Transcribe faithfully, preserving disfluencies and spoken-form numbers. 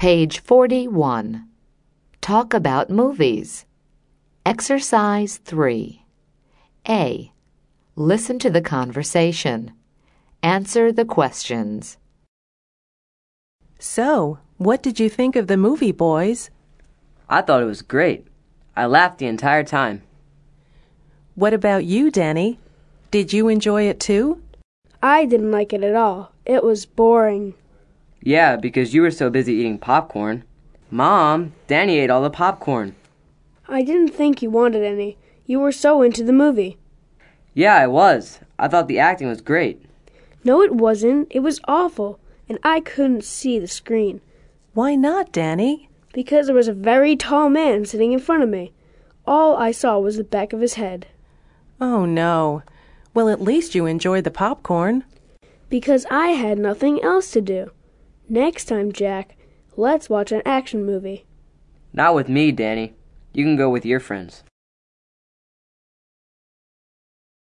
Page forty-one. Talk about movies. Exercise three. A. Listen to the conversation. Answer the questions. So, what did you think of the movie, boys? I thought it was great. I laughed the entire time. What about you, Danny? Did you enjoy it too? I didn't like it at all. It was boring. Yeah, because you were so busy eating popcorn. Mom, Danny ate all the popcorn. I didn't think you wanted any. You were so into the movie. Yeah, I was. I thought the acting was great. No, it wasn't. It was awful, and I couldn't see the screen. Why not, Danny? Because there was a very tall man sitting in front of me. All I saw was the back of his head. Oh, no. Well, at least you enjoyed the popcorn. Because I had nothing else to do. Next time, Jack, let's watch an action movie. Not with me, Danny. You can go with your friends.